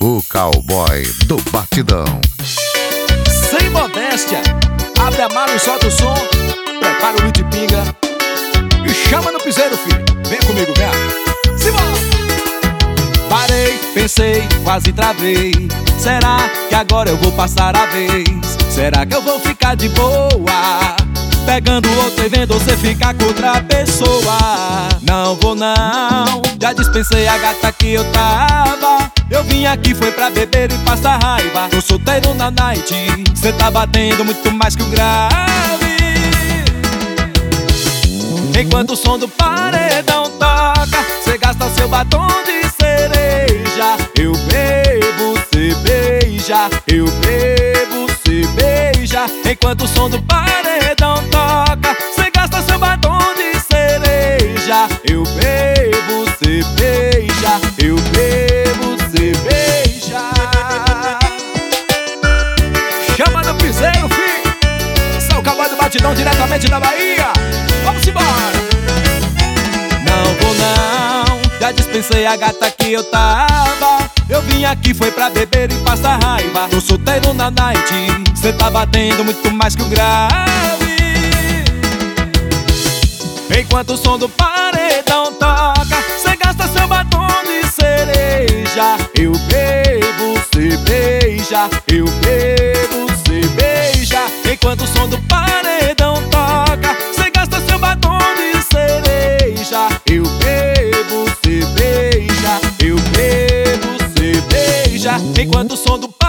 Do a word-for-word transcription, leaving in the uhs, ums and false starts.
o cowboy do batidão. Sem modéstia, abre a mala e solta o som. Prepara o de pinga e chama no piseiro, filho. Vem comigo, vem. Simbora! Parei, pensei, quase travei. Será que agora eu vou passar a vez? Será que eu vou ficar de boa pegando outro e vendo você ficar com outra pessoa? Não vou não, já dispensei a gata que eu tava. Eu vim aqui foi pra beber e passar raiva. Tô solteiro na night, cê tá batendo muito mais que o grave. Enquanto o som do paredão toca, cê gasta seu batom de cereja. Eu bebo, cê beija. Eu bebo, cê beija. Enquanto o som do paredão toca, cê gasta seu batom de cereja. Eu bebo, cê beija. Eu bebo, cê beija. Chama no piseiro, filho. Sou o cowboy do batidão diretamente da Bahia. Vamos embora! Não vou não, já dispensei a gata que eu tava. Eu vim aqui foi pra beber e passar raiva. Tô solteiro na night, cê tá batendo muito mais que o grave. Enquanto o som do paredão toca, cê gasta seu batom de cereja. Eu bebo, cê beija. Eu bebo, cê beija. Enquanto o som do paredão toca, cê gasta seu batom de cereja. Eu bebo, cê beija. Eu bebo, cê beija. Enquanto o som do